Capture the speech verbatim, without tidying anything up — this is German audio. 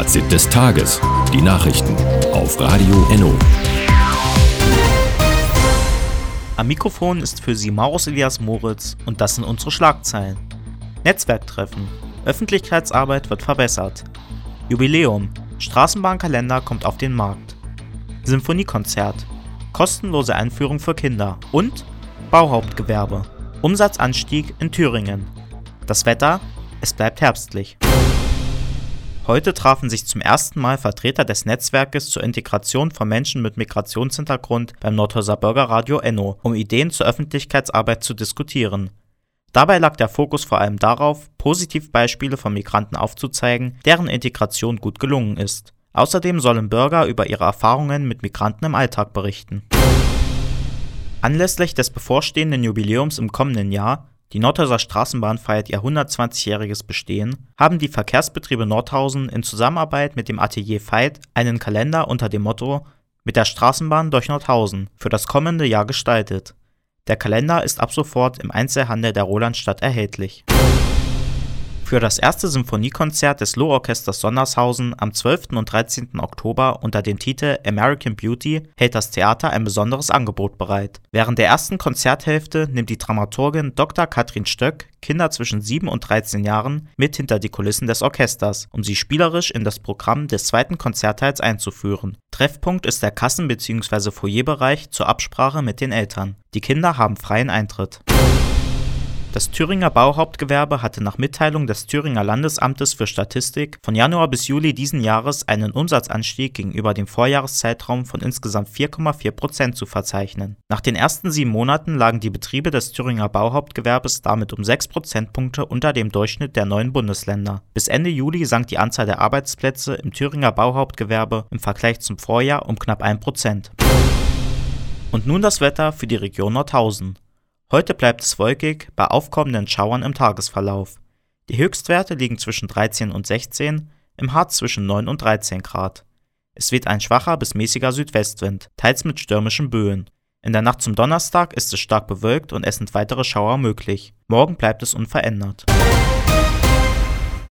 Fazit des Tages. Die Nachrichten auf Radio Enno. Am Mikrofon ist für Sie Maurus Elias Moritz und das sind unsere Schlagzeilen. Netzwerktreffen. Öffentlichkeitsarbeit wird verbessert. Jubiläum. Straßenbahnkalender kommt auf den Markt. Symphoniekonzert. Kostenlose Einführung für Kinder. Und Bauhauptgewerbe. Umsatzanstieg in Thüringen. Das Wetter. Es bleibt herbstlich. Heute trafen sich zum ersten Mal Vertreter des Netzwerkes zur Integration von Menschen mit Migrationshintergrund beim Nordhäuser Bürgerradio Enno, um Ideen zur Öffentlichkeitsarbeit zu diskutieren. Dabei lag der Fokus vor allem darauf, Positivbeispiele von Migranten aufzuzeigen, deren Integration gut gelungen ist. Außerdem sollen Bürger über ihre Erfahrungen mit Migranten im Alltag berichten. Anlässlich des bevorstehenden Jubiläums im kommenden Jahr, die Nordhäuser Straßenbahn feiert ihr hundertzwanzigjähriges Bestehen, haben die Verkehrsbetriebe Nordhausen in Zusammenarbeit mit dem Atelier Veit einen Kalender unter dem Motto „Mit der Straßenbahn durch Nordhausen" für das kommende Jahr gestaltet. Der Kalender ist ab sofort im Einzelhandel der Rolandstadt erhältlich. Für das erste Symphoniekonzert des Lohorchesters Sondershausen am zwölften und dreizehnten Oktober unter dem Titel American Beauty hält das Theater ein besonderes Angebot bereit. Während der ersten Konzerthälfte nimmt die Dramaturgin Doktor Katrin Stöck Kinder zwischen sieben und dreizehn Jahren mit hinter die Kulissen des Orchesters, um sie spielerisch in das Programm des zweiten Konzertteils einzuführen. Treffpunkt ist der Kassen- bzw. Foyerbereich zur Absprache mit den Eltern. Die Kinder haben freien Eintritt. Das Thüringer Bauhauptgewerbe hatte nach Mitteilung des Thüringer Landesamtes für Statistik von Januar bis Juli diesen Jahres einen Umsatzanstieg gegenüber dem Vorjahreszeitraum von insgesamt vier Komma vier Prozent zu verzeichnen. Nach den ersten sieben Monaten lagen die Betriebe des Thüringer Bauhauptgewerbes damit um sechs Prozentpunkte unter dem Durchschnitt der neuen Bundesländer. Bis Ende Juli sank die Anzahl der Arbeitsplätze im Thüringer Bauhauptgewerbe im Vergleich zum Vorjahr um knapp ein Prozent. Und nun das Wetter für die Region Nordhausen. Heute bleibt es wolkig, bei aufkommenden Schauern im Tagesverlauf. Die Höchstwerte liegen zwischen dreizehn und sechzehn, im Harz zwischen neun und dreizehn Grad. Es weht ein schwacher bis mäßiger Südwestwind, teils mit stürmischen Böen. In der Nacht zum Donnerstag ist es stark bewölkt und es sind weitere Schauer möglich. Morgen bleibt es unverändert.